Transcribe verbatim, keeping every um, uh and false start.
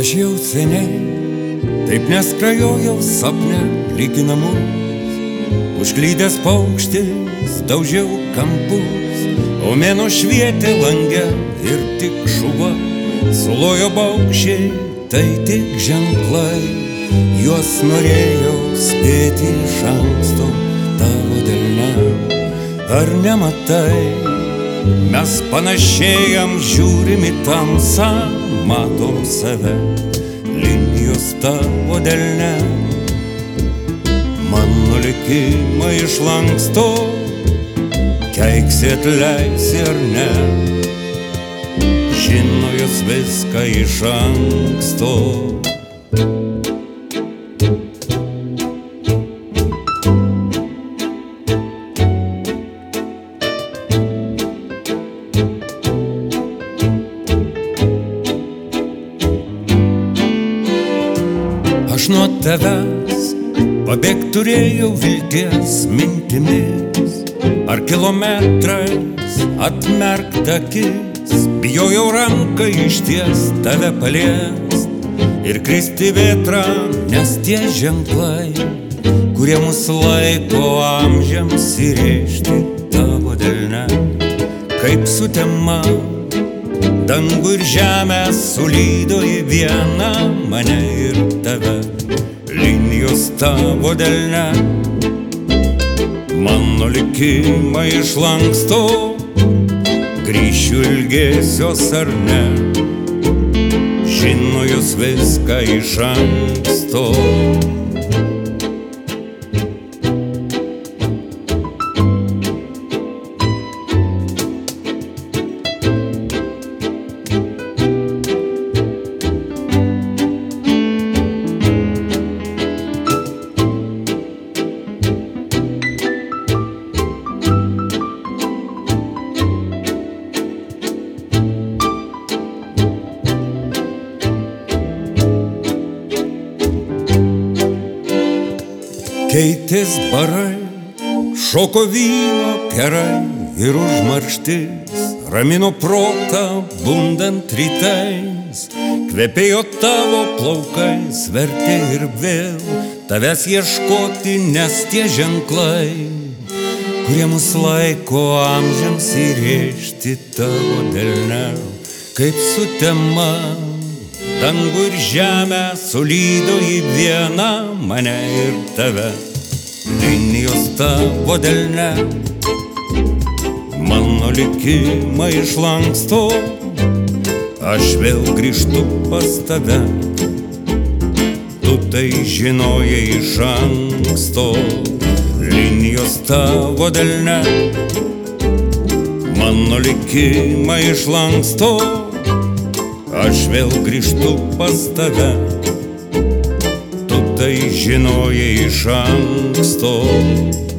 Aš jau seniai taip neskrajojau sapne lygi namus, užklydęs paukštis daužiau kampus, o mėnuo švietė lange ir tik šuva sulojo baukščiai, tai tik ženklai, juos norėjau spėti iš anksto tavo delne. Ar nematai, mes panašėjam, žiūrim į tamsą, matom save linijos tavo delne. Mano likimą išlanksto, keiksi atleisi ar ne, žino jos viską iš anksto. Aš nuo tavęs pabėgt turėjau vilties mintimis, ar kilometrais atmerkt akis, bijojau ranką išties tave paliest ir kristi vėtrą, nes tie ženklai, kurie mus laiko amžiams įrėžti tavo delne, kaip sutema dangų ir žemę sulydo į vieną, mane ir tave linijos tavo delne. Mano likimą išlanksto, grįšiu ilgėsios ar ne, žino jos viską iš anksto. Keitės barai, šoko vyno kerai ir užmarštis, ramino protą bundant rytais, kvepėjo tavo plaukais, vertė ir vėl tavęs ieškoti, nes tie ženklai, kurie mus laiko amžiams įrėžti tavo delne, kaip sutema dangų ir žemę sulydo į vieną, mane ir tave linijos tavo delne. Mano likimą išlanksto, aš vėl grįžtu pas tave, tu tai žinojai iš anksto, linijos tavo delne. Mano likimą išlanksto, aš vėl grįžtu pas tave, tu tai žinojai iš anksto.